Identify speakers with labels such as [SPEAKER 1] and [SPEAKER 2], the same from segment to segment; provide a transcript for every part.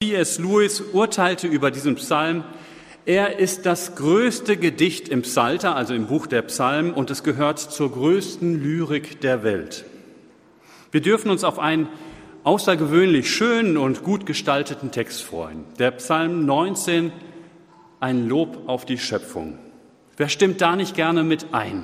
[SPEAKER 1] C.S. Lewis urteilte über diesen Psalm: Er ist das größte Gedicht im Psalter, also im Buch der Psalmen, und es gehört zur größten Lyrik der Welt. Wir dürfen uns auf einen außergewöhnlich schönen und gut gestalteten Text freuen. Der Psalm 19, ein Lob auf die Schöpfung. Wer stimmt da nicht gerne mit ein?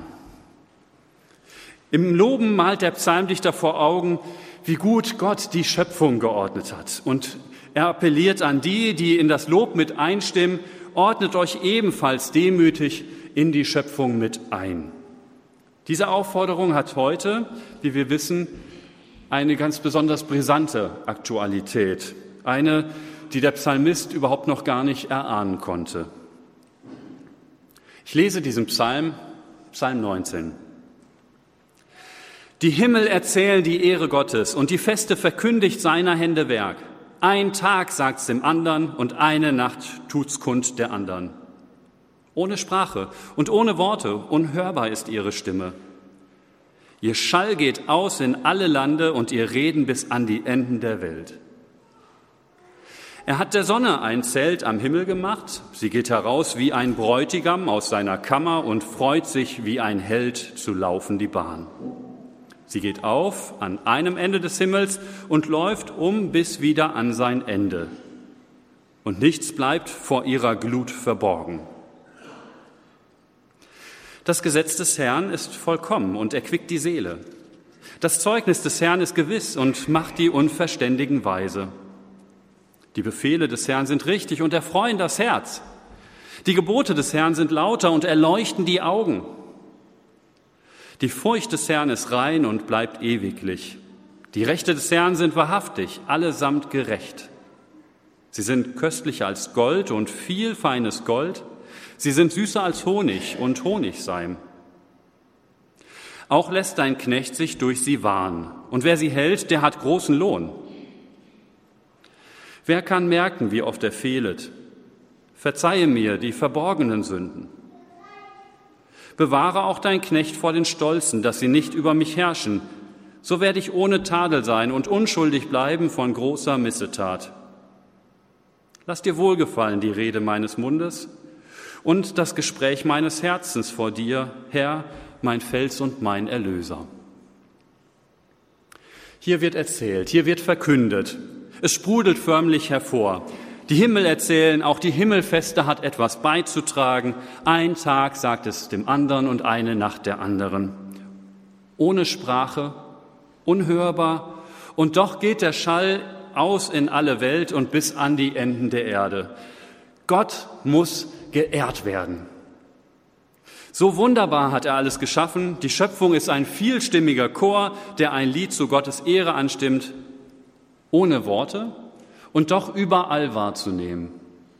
[SPEAKER 1] Im Loben malt der Psalmdichter vor Augen, wie gut Gott die Schöpfung geordnet hat. Und er appelliert an die, die in das Lob mit einstimmen: Ordnet euch ebenfalls demütig in die Schöpfung mit ein. Diese Aufforderung hat heute, wie wir wissen, eine ganz besonders brisante Aktualität. Eine, die der Psalmist überhaupt noch gar nicht erahnen konnte. Ich lese diesen Psalm 19. Die Himmel erzählen die Ehre Gottes und die Feste verkündigt seiner Hände Werk. Ein Tag sagt's dem anderen und eine Nacht tut's kund der anderen. Ohne Sprache und ohne Worte, unhörbar ist ihre Stimme. Ihr Schall geht aus in alle Lande und ihr Reden bis an die Enden der Welt. Er hat der Sonne ein Zelt am Himmel gemacht. Sie geht heraus wie ein Bräutigam aus seiner Kammer und freut sich wie ein Held zu laufen die Bahn. Sie geht auf an einem Ende des Himmels und läuft bis wieder an sein Ende. Und nichts bleibt vor ihrer Glut verborgen. Das Gesetz des Herrn ist vollkommen und erquickt die Seele. Das Zeugnis des Herrn ist gewiss und macht die Unverständigen weise. Die Befehle des Herrn sind richtig und erfreuen das Herz. Die Gebote des Herrn sind lauter und erleuchten die Augen. Die Furcht des Herrn ist rein und bleibt ewiglich. Die Rechte des Herrn sind wahrhaftig, allesamt gerecht. Sie sind köstlicher als Gold und viel feines Gold. Sie sind süßer als Honig und Honigseim. Auch lässt dein Knecht sich durch sie warnen. Und wer sie hält, der hat großen Lohn. Wer kann merken, wie oft er fehlet? Verzeihe mir die verborgenen Sünden. Bewahre auch dein Knecht vor den Stolzen, dass sie nicht über mich herrschen. So werde ich ohne Tadel sein und unschuldig bleiben von großer Missetat. Lass dir wohlgefallen die Rede meines Mundes und das Gespräch meines Herzens vor dir, Herr, mein Fels und mein Erlöser. Hier wird erzählt, hier wird verkündet. Es sprudelt förmlich hervor. Die Himmel erzählen, auch die Himmelfeste hat etwas beizutragen. Ein Tag sagt es dem anderen und eine Nacht der anderen. Ohne Sprache, unhörbar, und doch geht der Schall aus in alle Welt und bis an die Enden der Erde. Gott muss geehrt werden. So wunderbar hat er alles geschaffen. Die Schöpfung ist ein vielstimmiger Chor, der ein Lied zu Gottes Ehre anstimmt, ohne Worte und doch überall wahrzunehmen.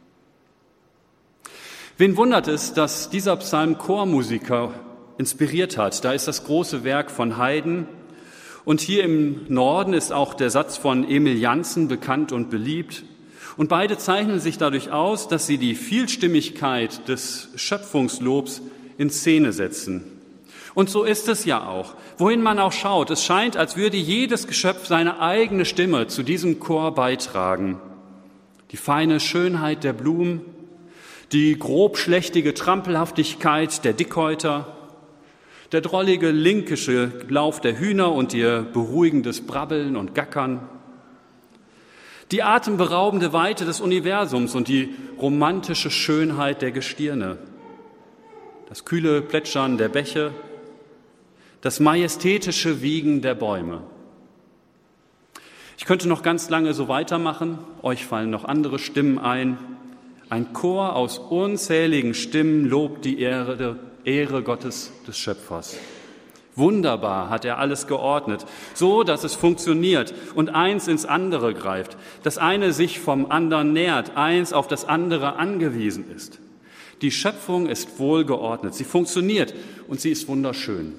[SPEAKER 1] Wen wundert es, dass dieser Psalm Chormusiker inspiriert hat? Da ist das große Werk von Haydn. Und hier im Norden ist auch der Satz von Emil Janssen bekannt und beliebt. Und beide zeichnen sich dadurch aus, dass sie die Vielstimmigkeit des Schöpfungslobs in Szene setzen. Und so ist es ja auch. Wohin man auch schaut, es scheint, als würde jedes Geschöpf seine eigene Stimme zu diesem Chor beitragen. Die feine Schönheit der Blumen, die grobschlächtige Trampelhaftigkeit der Dickhäuter, der drollige linkische Lauf der Hühner und ihr beruhigendes Brabbeln und Gackern, die atemberaubende Weite des Universums und die romantische Schönheit der Gestirne, das kühle Plätschern der Bäche, das majestätische Wiegen der Bäume. Ich könnte noch ganz lange so weitermachen, euch fallen noch andere Stimmen ein. Ein Chor aus unzähligen Stimmen lobt die Ehre Gottes des Schöpfers. Wunderbar hat er alles geordnet, so dass es funktioniert und eins ins andere greift, das eine sich vom anderen nährt, eins auf das andere angewiesen ist. Die Schöpfung ist wohlgeordnet, sie funktioniert und sie ist wunderschön.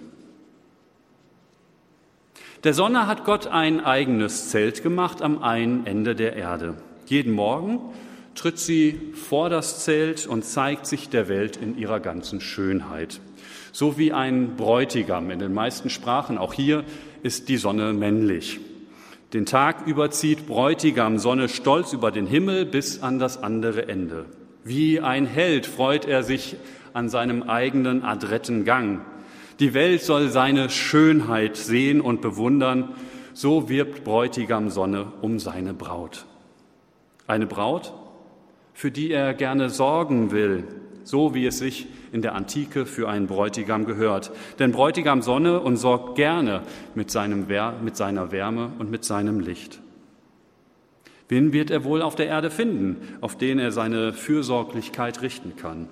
[SPEAKER 1] Der Sonne hat Gott ein eigenes Zelt gemacht am einen Ende der Erde. Jeden Morgen tritt sie vor das Zelt und zeigt sich der Welt in ihrer ganzen Schönheit. So wie ein Bräutigam in den meisten Sprachen, auch hier ist die Sonne männlich. Den Tag über zieht Bräutigam Sonne stolz über den Himmel bis an das andere Ende. Wie ein Held freut er sich an seinem eigenen adretten Gang. Die Welt soll seine Schönheit sehen und bewundern, so wirbt Bräutigam Sonne um seine Braut. Eine Braut, für die er gerne sorgen will, so wie es sich in der Antike für einen Bräutigam gehört. Denn Bräutigam Sonne und sorgt gerne mit seiner Wärme und mit seinem Licht. Wen wird er wohl auf der Erde finden, auf den er seine Fürsorglichkeit richten kann?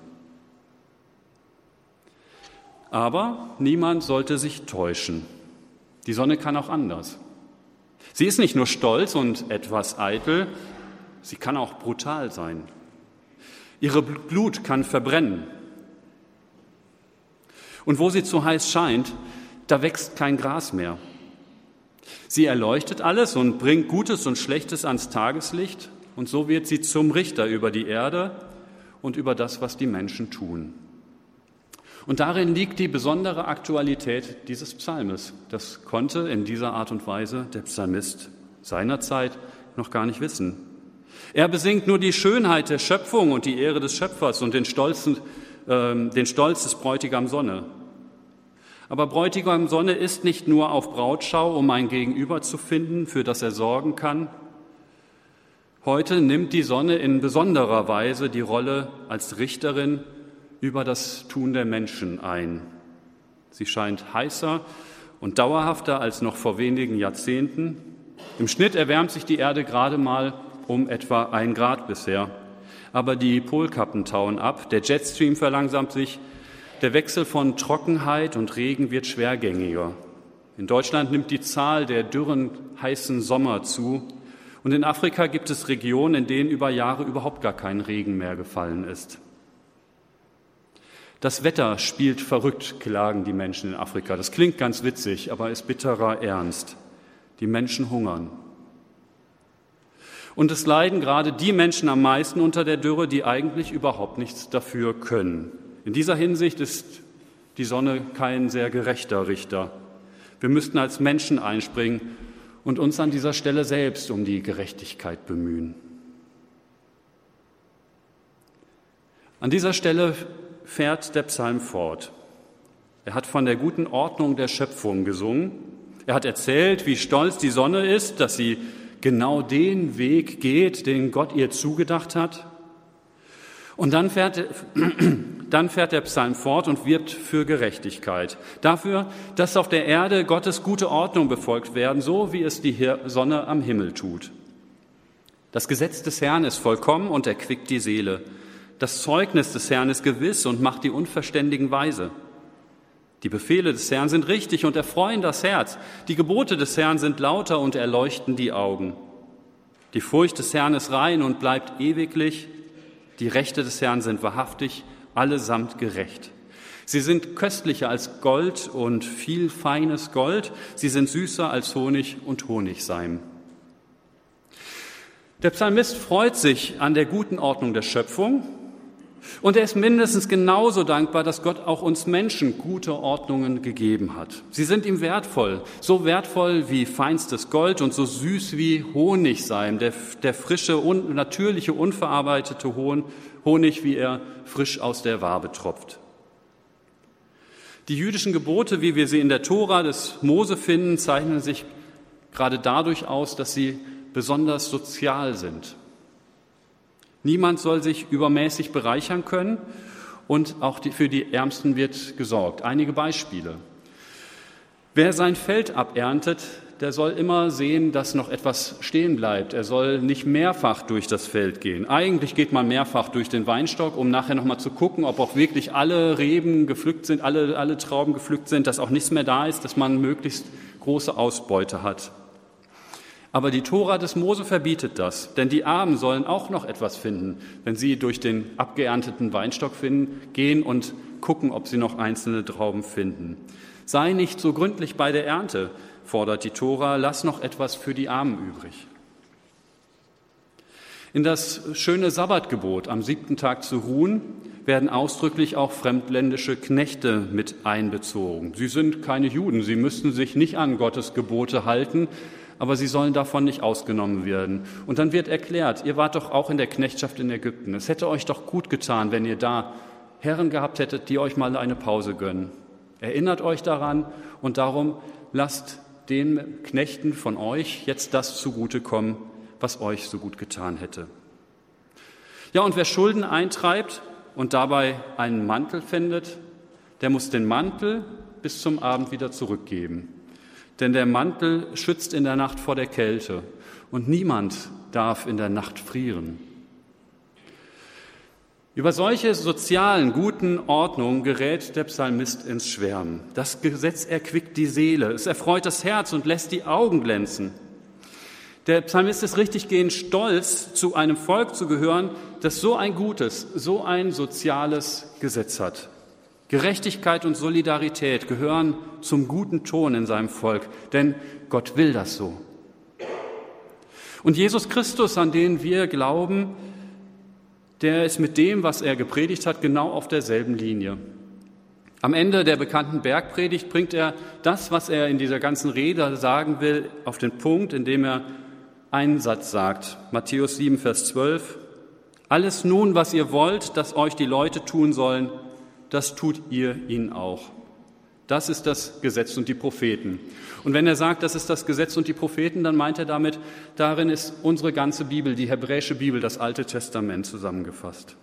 [SPEAKER 1] Aber niemand sollte sich täuschen. Die Sonne kann auch anders. Sie ist nicht nur stolz und etwas eitel, sie kann auch brutal sein. Ihre Glut kann verbrennen. Und wo sie zu heiß scheint, da wächst kein Gras mehr. Sie erleuchtet alles und bringt Gutes und Schlechtes ans Tageslicht, und so wird sie zum Richter über die Erde und über das, was die Menschen tun. Und darin liegt die besondere Aktualität dieses Psalmes. Das konnte in dieser Art und Weise der Psalmist seinerzeit noch gar nicht wissen. Er besingt nur die Schönheit der Schöpfung und die Ehre des Schöpfers und den Stolz des Bräutigam Sonne. Aber Bräutigam Sonne ist nicht nur auf Brautschau, um ein Gegenüber zu finden, für das er sorgen kann. Heute nimmt die Sonne in besonderer Weise die Rolle als Richterin über das Tun der Menschen ein. Sie scheint heißer und dauerhafter als noch vor wenigen Jahrzehnten. Im Schnitt erwärmt sich die Erde gerade mal um etwa 1 Grad bisher. Aber die Polkappen tauen ab, der Jetstream verlangsamt sich, der Wechsel von Trockenheit und Regen wird schwergängiger. In Deutschland nimmt die Zahl der dürren, heißen Sommer zu. Und in Afrika gibt es Regionen, in denen über Jahre überhaupt gar kein Regen mehr gefallen ist. Das Wetter spielt verrückt, klagen die Menschen in Afrika. Das klingt ganz witzig, aber ist bitterer Ernst. Die Menschen hungern. Und es leiden gerade die Menschen am meisten unter der Dürre, die eigentlich überhaupt nichts dafür können. In dieser Hinsicht ist die Sonne kein sehr gerechter Richter. Wir müssten als Menschen einspringen und uns an dieser Stelle selbst um die Gerechtigkeit bemühen. An dieser Stelle fährt der Psalm fort. Er hat von der guten Ordnung der Schöpfung gesungen. Er hat erzählt, wie stolz die Sonne ist, dass sie genau den Weg geht, den Gott ihr zugedacht hat. Und dann fährt der Psalm fort und wirbt für Gerechtigkeit. Dafür, dass auf der Erde Gottes gute Ordnung befolgt werden, so wie es die Sonne am Himmel tut. Das Gesetz des Herrn ist vollkommen und erquickt die Seele. Das Zeugnis des Herrn ist gewiss und macht die Unverständigen weise. Die Befehle des Herrn sind richtig und erfreuen das Herz. Die Gebote des Herrn sind lauter und erleuchten die Augen. Die Furcht des Herrn ist rein und bleibt ewiglich. Die Rechte des Herrn sind wahrhaftig, allesamt gerecht. Sie sind köstlicher als Gold und viel feines Gold. Sie sind süßer als Honig und Honigseim. Der Psalmist freut sich an der guten Ordnung der Schöpfung. Und er ist mindestens genauso dankbar, dass Gott auch uns Menschen gute Ordnungen gegeben hat. Sie sind ihm wertvoll, so wertvoll wie feinstes Gold und so süß wie Honigseim, der frische und natürliche, unverarbeitete Honig, wie er frisch aus der Wabe tropft. Die jüdischen Gebote, wie wir sie in der Tora des Mose finden, zeichnen sich gerade dadurch aus, dass sie besonders sozial sind. Niemand soll sich übermäßig bereichern können und auch für die Ärmsten wird gesorgt. Einige Beispiele. Wer sein Feld aberntet, der soll immer sehen, dass noch etwas stehen bleibt. Er soll nicht mehrfach durch das Feld gehen. Eigentlich geht man mehrfach durch den Weinstock, um nachher nochmal zu gucken, ob auch wirklich alle Reben gepflückt sind, alle Trauben gepflückt sind, dass auch nichts mehr da ist, dass man möglichst große Ausbeute hat. Aber die Tora des Mose verbietet das, denn die Armen sollen auch noch etwas finden, wenn sie durch den abgeernteten Weinstock gehen und gucken, ob sie noch einzelne Trauben finden. Sei nicht so gründlich bei der Ernte, fordert die Tora, lass noch etwas für die Armen übrig. In das schöne Sabbatgebot, am 7. Tag zu ruhen, werden ausdrücklich auch fremdländische Knechte mit einbezogen. Sie sind keine Juden, sie müssten sich nicht an Gottes Gebote halten, aber sie sollen davon nicht ausgenommen werden. Und dann wird erklärt, ihr wart doch auch in der Knechtschaft in Ägypten. Es hätte euch doch gut getan, wenn ihr da Herren gehabt hättet, die euch mal eine Pause gönnen. Erinnert euch daran und darum lasst den Knechten von euch jetzt das zugutekommen, was euch so gut getan hätte. Ja, und wer Schulden eintreibt und dabei einen Mantel findet, der muss den Mantel bis zum Abend wieder zurückgeben. Denn der Mantel schützt in der Nacht vor der Kälte und niemand darf in der Nacht frieren. Über solche sozialen, guten Ordnungen gerät der Psalmist ins Schwärmen. Das Gesetz erquickt die Seele, es erfreut das Herz und lässt die Augen glänzen. Der Psalmist ist richtiggehend stolz, zu einem Volk zu gehören, das so ein gutes, so ein soziales Gesetz hat. Gerechtigkeit und Solidarität gehören zum guten Ton in seinem Volk, denn Gott will das so. Und Jesus Christus, an den wir glauben, der ist mit dem, was er gepredigt hat, genau auf derselben Linie. Am Ende der bekannten Bergpredigt bringt er das, was er in dieser ganzen Rede sagen will, auf den Punkt, indem er einen Satz sagt. Matthäus 7, Vers 12. Alles nun, was ihr wollt, dass euch die Leute tun sollen, das tut ihr ihnen auch. Das ist das Gesetz und die Propheten. Und wenn er sagt, das ist das Gesetz und die Propheten, dann meint er damit, darin ist unsere ganze Bibel, die hebräische Bibel, das Alte Testament zusammengefasst.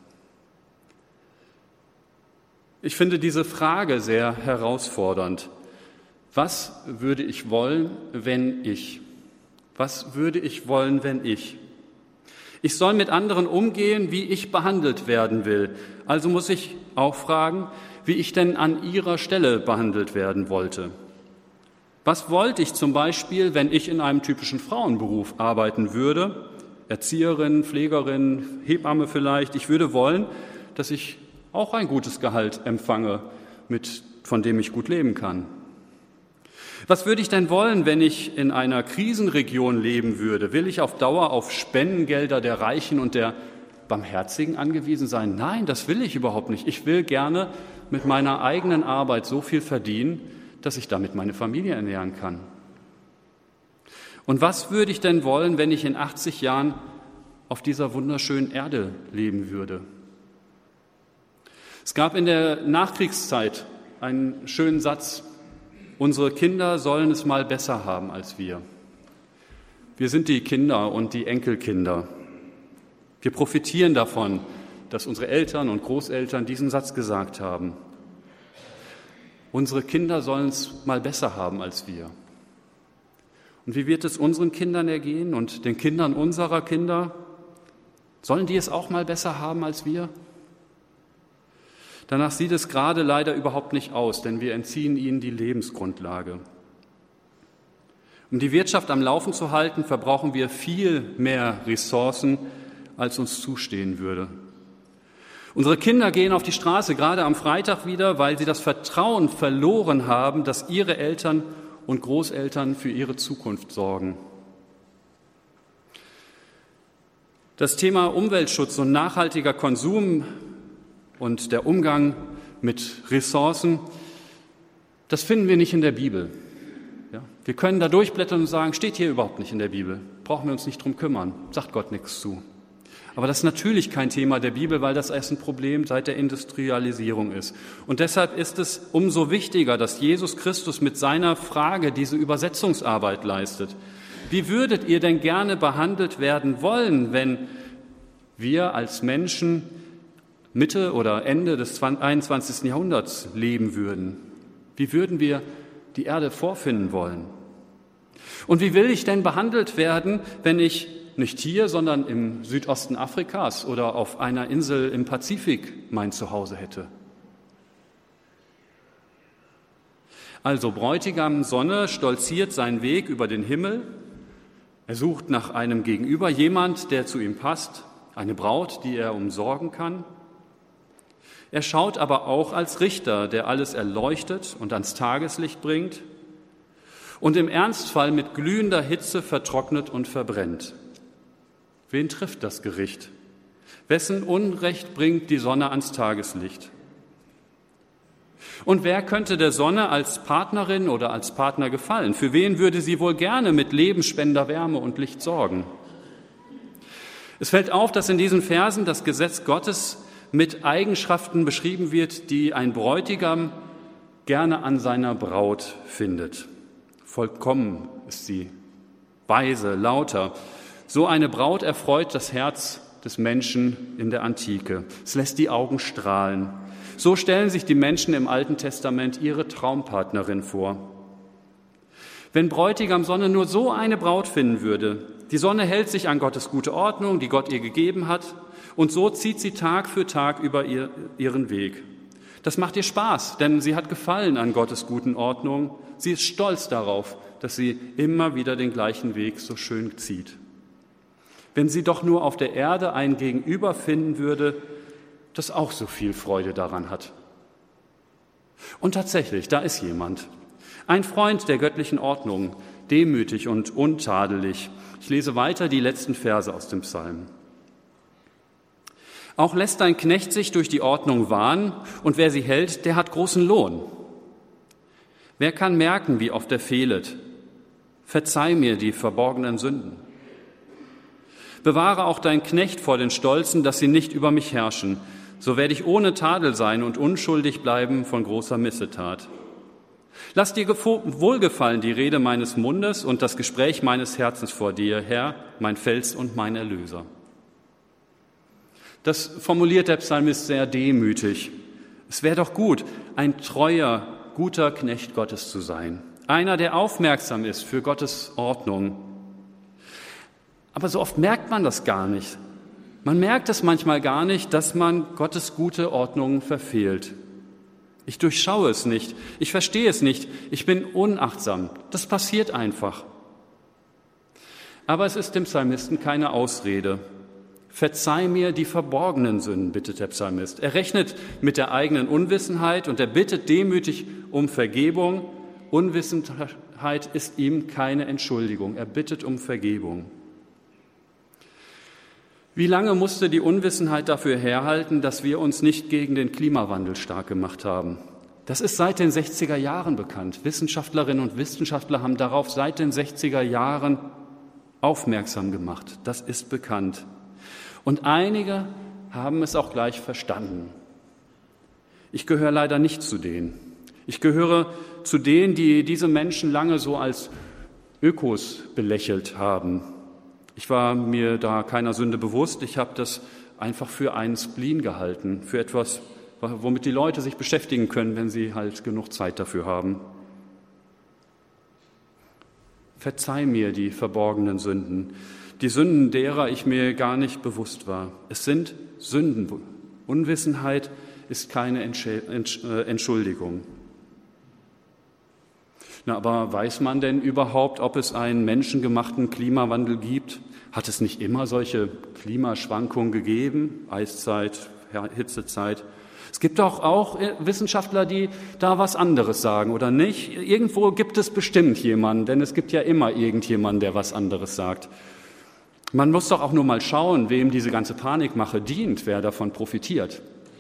[SPEAKER 1] Ich finde diese Frage sehr herausfordernd. Was würde ich wollen, wenn ich? Was würde ich wollen, wenn ich? Ich soll mit anderen umgehen, wie ich behandelt werden will. Also muss ich auch fragen, wie ich denn an ihrer Stelle behandelt werden wollte. Was wollte ich zum Beispiel, wenn ich in einem typischen Frauenberuf arbeiten würde? Erzieherin, Pflegerin, Hebamme vielleicht. Ich würde wollen, dass ich auch ein gutes Gehalt empfange, von dem ich gut leben kann. Was würde ich denn wollen, wenn ich in einer Krisenregion leben würde? Will ich auf Dauer auf Spendengelder der Reichen und der Barmherzigen angewiesen sein? Nein, das will ich überhaupt nicht. Ich will gerne mit meiner eigenen Arbeit so viel verdienen, dass ich damit meine Familie ernähren kann. Und was würde ich denn wollen, wenn ich in 80 Jahren auf dieser wunderschönen Erde leben würde? Es gab in der Nachkriegszeit einen schönen Satz: Unsere Kinder sollen es mal besser haben als wir. Wir sind die Kinder und die Enkelkinder. Wir profitieren davon, dass unsere Eltern und Großeltern diesen Satz gesagt haben. Unsere Kinder sollen es mal besser haben als wir. Und wie wird es unseren Kindern ergehen und den Kindern unserer Kinder? Sollen die es auch mal besser haben als wir? Danach sieht es gerade leider überhaupt nicht aus, denn wir entziehen ihnen die Lebensgrundlage. Um die Wirtschaft am Laufen zu halten, verbrauchen wir viel mehr Ressourcen, als uns zustehen würde. Unsere Kinder gehen auf die Straße, gerade am Freitag wieder, weil sie das Vertrauen verloren haben, dass ihre Eltern und Großeltern für ihre Zukunft sorgen. Das Thema Umweltschutz und nachhaltiger Konsum und der Umgang mit Ressourcen, das finden wir nicht in der Bibel. Ja, wir können da durchblättern und sagen, steht hier überhaupt nicht in der Bibel, brauchen wir uns nicht drum kümmern, sagt Gott nichts zu. Aber das ist natürlich kein Thema der Bibel, weil das erst ein Problem seit der Industrialisierung ist. Und deshalb ist es umso wichtiger, dass Jesus Christus mit seiner Frage diese Übersetzungsarbeit leistet. Wie würdet ihr denn gerne behandelt werden wollen, wenn wir als Menschen Mitte oder Ende des 21. Jahrhunderts leben würden? Wie würden wir die Erde vorfinden wollen? Und wie will ich denn behandelt werden, wenn ich nicht hier, sondern im Südosten Afrikas oder auf einer Insel im Pazifik mein Zuhause hätte? Also Bräutigam Sonne stolziert seinen Weg über den Himmel. Er sucht nach einem Gegenüber, jemand, der zu ihm passt, eine Braut, die er umsorgen kann. Er schaut aber auch als Richter, der alles erleuchtet und ans Tageslicht bringt und im Ernstfall mit glühender Hitze vertrocknet und verbrennt. Wen trifft das Gericht? Wessen Unrecht bringt die Sonne ans Tageslicht? Und wer könnte der Sonne als Partnerin oder als Partner gefallen? Für wen würde sie wohl gerne mit lebensspendender Wärme und Licht sorgen? Es fällt auf, dass in diesen Versen das Gesetz Gottes mit Eigenschaften beschrieben wird, die ein Bräutigam gerne an seiner Braut findet. Vollkommen ist sie, weise, lauter. So eine Braut erfreut das Herz des Menschen in der Antike. Es lässt die Augen strahlen. So stellen sich die Menschen im Alten Testament ihre Traumpartnerin vor. Wenn Bräutigam Sonne nur so eine Braut finden würde, die Sonne hält sich an Gottes gute Ordnung, die Gott ihr gegeben hat, und so zieht sie Tag für Tag über ihren Weg. Das macht ihr Spaß, denn sie hat Gefallen an Gottes guten Ordnung. Sie ist stolz darauf, dass sie immer wieder den gleichen Weg so schön zieht. Wenn sie doch nur auf der Erde ein Gegenüber finden würde, das auch so viel Freude daran hat. Und tatsächlich, da ist jemand. Ein Freund der göttlichen Ordnung, demütig und untadelig. Ich lese weiter die letzten Verse aus dem Psalm. Auch lässt dein Knecht sich durch die Ordnung warnen, und wer sie hält, der hat großen Lohn. Wer kann merken, wie oft er fehlet? Verzeih mir die verborgenen Sünden. Bewahre auch dein Knecht vor den Stolzen, dass sie nicht über mich herrschen. So werde ich ohne Tadel sein und unschuldig bleiben von großer Missetat. Lass dir wohlgefallen die Rede meines Mundes und das Gespräch meines Herzens vor dir, Herr, mein Fels und mein Erlöser. Das formuliert der Psalmist sehr demütig. Es wäre doch gut, ein treuer, guter Knecht Gottes zu sein. Einer, der aufmerksam ist für Gottes Ordnung. Aber so oft merkt man das gar nicht. Man merkt es manchmal gar nicht, dass man Gottes gute Ordnung verfehlt. Ich durchschaue es nicht, ich verstehe es nicht, ich bin unachtsam. Das passiert einfach. Aber es ist dem Psalmisten keine Ausrede. Verzeih mir die verborgenen Sünden, bittet der Psalmist. Er rechnet mit der eigenen Unwissenheit und er bittet demütig um Vergebung. Unwissenheit ist ihm keine Entschuldigung. Er bittet um Vergebung. Wie lange musste die Unwissenheit dafür herhalten, dass wir uns nicht gegen den Klimawandel stark gemacht haben? Das ist seit den 60er Jahren bekannt. Wissenschaftlerinnen und Wissenschaftler haben darauf seit den 60er Jahren aufmerksam gemacht. Das ist bekannt. Und einige haben es auch gleich verstanden. Ich gehöre leider nicht zu denen. Ich gehöre zu denen, die diese Menschen lange so als Ökos belächelt haben. Ich war mir da keiner Sünde bewusst. Ich habe das einfach für einen Spleen gehalten, für etwas, womit die Leute sich beschäftigen können, wenn sie halt genug Zeit dafür haben. Verzeih mir die verborgenen Sünden, die Sünden, derer ich mir gar nicht bewusst war. Es sind Sünden. Unwissenheit ist keine Entschuldigung. Na, aber weiß man denn überhaupt, ob es einen menschengemachten Klimawandel gibt? Hat es nicht immer solche Klimaschwankungen gegeben? Eiszeit, Hitzezeit. Es gibt doch auch Wissenschaftler, die da was anderes sagen, oder nicht? Irgendwo gibt es bestimmt jemanden, denn es gibt ja immer irgendjemanden, der was anderes sagt. Man muss doch auch nur mal schauen, wem diese ganze Panikmache dient, wer davon profitiert.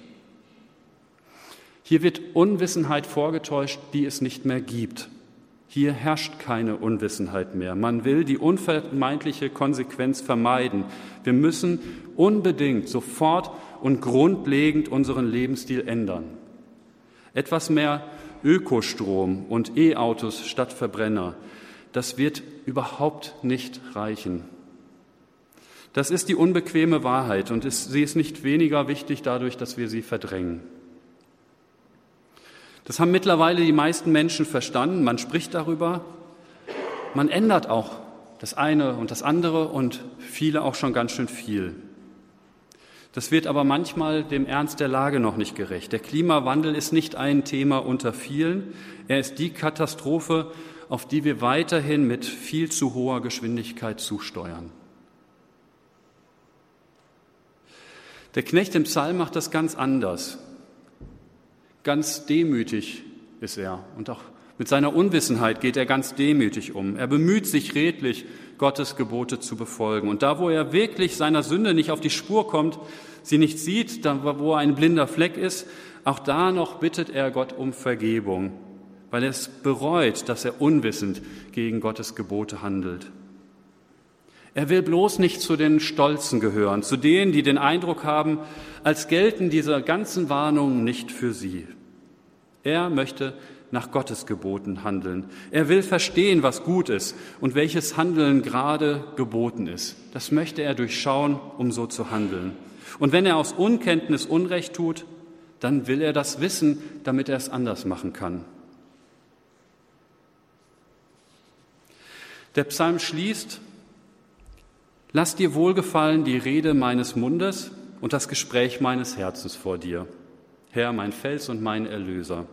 [SPEAKER 1] Hier wird Unwissenheit vorgetäuscht, die es nicht mehr gibt. Hier herrscht keine Unwissenheit mehr. Man will die unvermeidliche Konsequenz vermeiden. Wir müssen unbedingt, sofort und grundlegend unseren Lebensstil ändern. Etwas mehr Ökostrom und E-Autos statt Verbrenner, das wird überhaupt nicht reichen. Das ist die unbequeme Wahrheit und sie ist nicht weniger wichtig dadurch, dass wir sie verdrängen. Das haben mittlerweile die meisten Menschen verstanden. Man spricht darüber. Man ändert auch das eine und das andere und viele auch schon ganz schön viel. Das wird aber manchmal dem Ernst der Lage noch nicht gerecht. Der Klimawandel ist nicht ein Thema unter vielen. Er ist die Katastrophe, auf die wir weiterhin mit viel zu hoher Geschwindigkeit zusteuern. Der Knecht im Psalm macht das ganz anders. Ganz demütig ist er und auch mit seiner Unwissenheit geht er ganz demütig um. Er bemüht sich redlich, Gottes Gebote zu befolgen. Und da, wo er wirklich seiner Sünde nicht auf die Spur kommt, sie nicht sieht, da, wo ein blinder Fleck ist, auch da noch bittet er Gott um Vergebung, weil er es bereut, dass er unwissend gegen Gottes Gebote handelt. Er will bloß nicht zu den Stolzen gehören, zu denen, die den Eindruck haben, als gelten diese ganzen Warnungen nicht für sie. Er möchte nach Gottes Geboten handeln. Er will verstehen, was gut ist und welches Handeln gerade geboten ist. Das möchte er durchschauen, um so zu handeln. Und wenn er aus Unkenntnis Unrecht tut, dann will er das wissen, damit er es anders machen kann. Der Psalm schließt: Lass dir wohlgefallen die Rede meines Mundes und das Gespräch meines Herzens vor dir, Herr, mein Fels und mein Erlöser.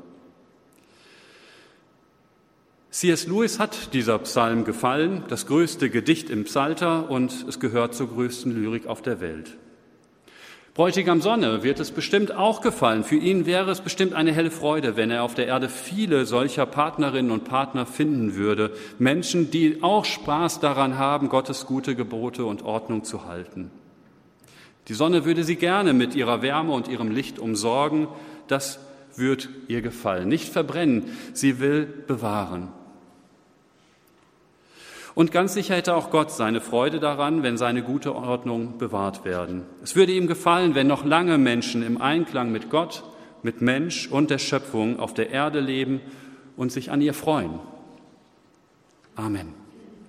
[SPEAKER 1] C.S. Lewis hat dieser Psalm gefallen, das größte Gedicht im Psalter, und es gehört zur größten Lyrik auf der Welt. Bräutigam Sonne wird es bestimmt auch gefallen. Für ihn wäre es bestimmt eine helle Freude, wenn er auf der Erde viele solcher Partnerinnen und Partner finden würde. Menschen, die auch Spaß daran haben, Gottes gute Gebote und Ordnung zu halten. Die Sonne würde sie gerne mit ihrer Wärme und ihrem Licht umsorgen. Das wird ihr gefallen. Nicht verbrennen, sie will bewahren. Und ganz sicher hätte auch Gott seine Freude daran, wenn seine gute Ordnung bewahrt werden. Es würde ihm gefallen, wenn noch lange Menschen im Einklang mit Gott, mit Mensch und der Schöpfung auf der Erde leben und sich an ihr freuen. Amen.